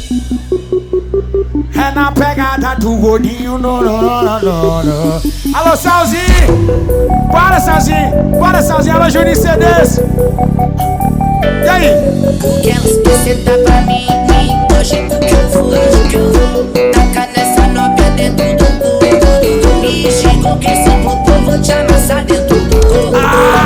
É na pegada do gordinho, no. Alô, Salzinho! Bora, Salzinho! Alô, Juninho CDs! E aí? Porque ela esquece tá pra mim, hoje que eu vou tacar nessa novinha dentro do corpo. Me chegou que esse povo vou te amassar dentro do corpo.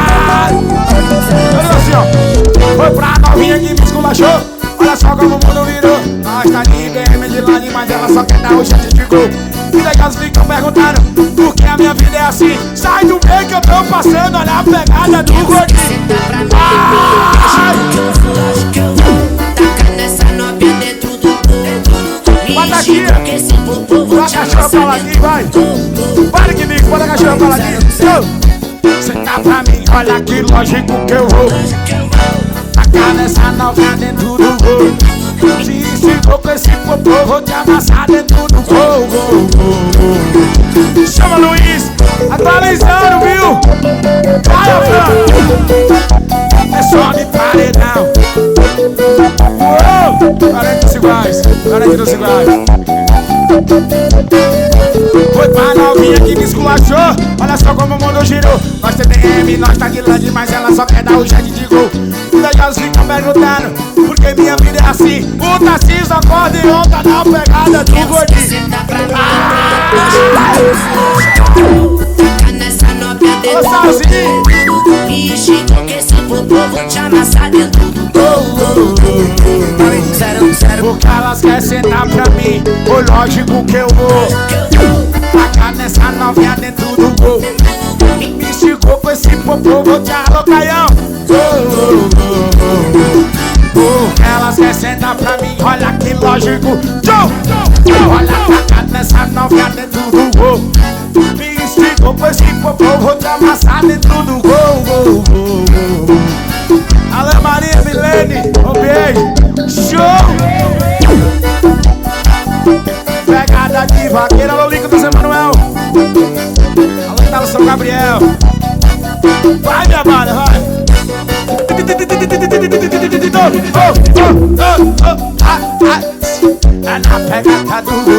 Olha assim, ó. Foi pra novinha que me esculachou. Olha só como o mundo virou. Nós tá de BM de line, mas ela só quer dar o chat de gol. E daí elas ficam perguntando por que a minha vida é assim. Sai do meio que eu tô passando, olha a pegada do gordinho. Acho que eu vou tacar nessa novinha dentro do corpo. Bota aqui, bota a cachorra pra lá aqui, vai. Para que bico, bota a cachorra pra lá aqui. Cê tá pra mim, olha que lógico que eu vou tacar nessa novinha dentro do gol. Se for com esse popô, vou te amassar dentro do gol. Chama Luiz, atualizando, viu? Vai, Fran. É só de paredão. 40 iguais. Foi pra novinha que me esculachou. Olha só como o mundo girou. Nós TDM, nós tá de lade, mas ela só quer dar o jet de gol. E daí elas ficam perguntando por que minha vida é assim. O Tarcísio acordeon tá na pegada do gordinho. Tacar nessa novinha dentro do corpo. Me chegou que esse povo vou te amassar dentro do corpo. Porque elas querem sentar pra mim, o lógico que eu vou tacar nessa novinha dentro do gol. Me esticou com esse popô, vou te arrocaião. Porque elas querem sentar pra mim, olha que lógico. Olha, tacar nessa novinha dentro do gol. Me esticou com esse popô, vou te amassar dentro do gol. Alô, Maria Milene, um beijo. Show! Pegada de vaqueira, alô, Lico do Zé Manuel. Alô, tá no São Gabriel. Vai, minha bala, vai. É na pegada do